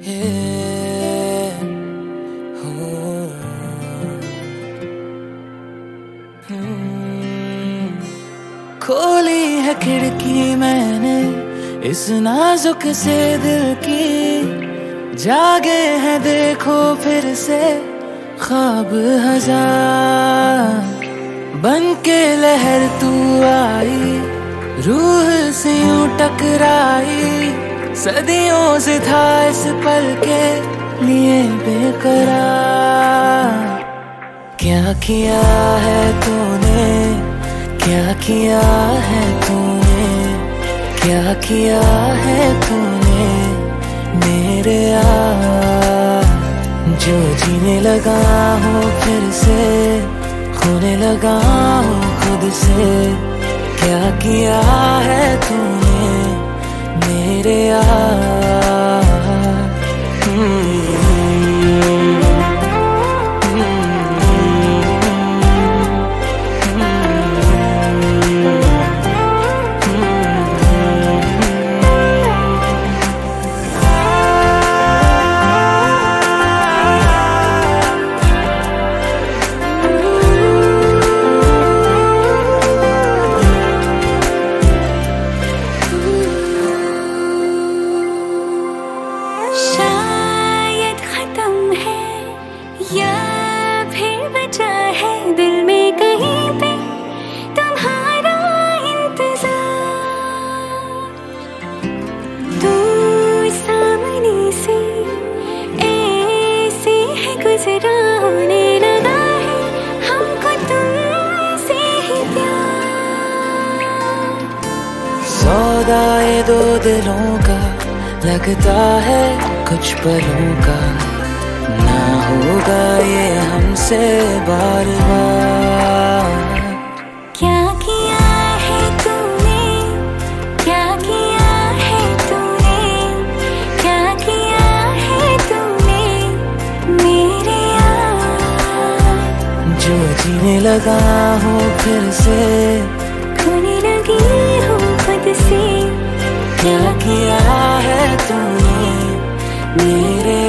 खोली है खिड़की मैंने इस नाजुक से दिल की, जागे हैं देखो फिर से ख्वाब हजार। बन के लहर तू आई, रूह से यूं टकराई, सदियों से था इस पल के लिए बेकरार। क्या किया है तूने, क्या किया है तूने, क्या किया है तूने मेरे यार। जो जीने लगा हूँ फिर से, खोने लगा हूँ खुद से। क्या किया है तूने मेरे यार। या फिर बचा है दिल में कहीं पे तुम्हारा इंतजार। तू सामने से ऐसे है गुजरा, होने लगा है हमको तुमसे ही प्यार। सौदा ये दो दिलों का लगता है कुछ पलों का, ना होगा ये हमसे बार बार। क्या किया है तूने, क्या किया है तूने, क्या किया है तूने मेरे यार। जो जीने लगा हूँ फिर से, खोने लगी हूँ खुद से। क्या किया है तूने मेरे